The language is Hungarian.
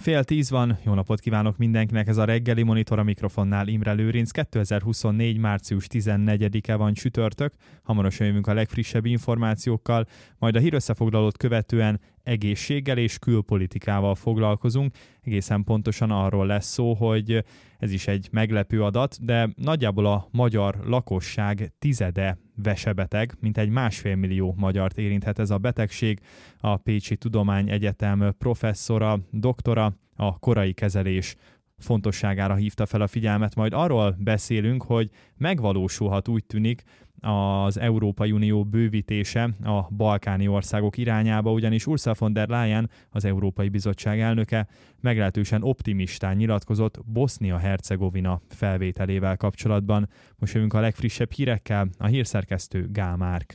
9:30 van, jó napot kívánok mindenkinek, ez a reggeli monitor, a mikrofonnál Imre Lőrinc. 2024. március 14-e van csütörtök, hamarosan jövünk a legfrissebb információkkal, majd a hírösszefoglalót követően egészséggel és külpolitikával foglalkozunk. Egészen pontosan arról lesz szó, hogy ez is egy meglepő adat, de nagyjából a magyar lakosság tizede vesebeteg, mintegy 1,5 millió magyart érinthet ez a betegség. A Pécsi Tudományegyetem professzora, doktora a korai kezelés fontosságára hívta fel a figyelmet, majd arról beszélünk, hogy megvalósulhat, úgy tűnik, az Európai Unió bővítése a balkáni országok irányába, ugyanis Ursula von der Leyen, az Európai Bizottság elnöke meglehetősen optimistán nyilatkozott Bosznia-Hercegovina felvételével kapcsolatban. Most jövünk a legfrissebb hírekkel, a hírszerkesztő Gál Márk.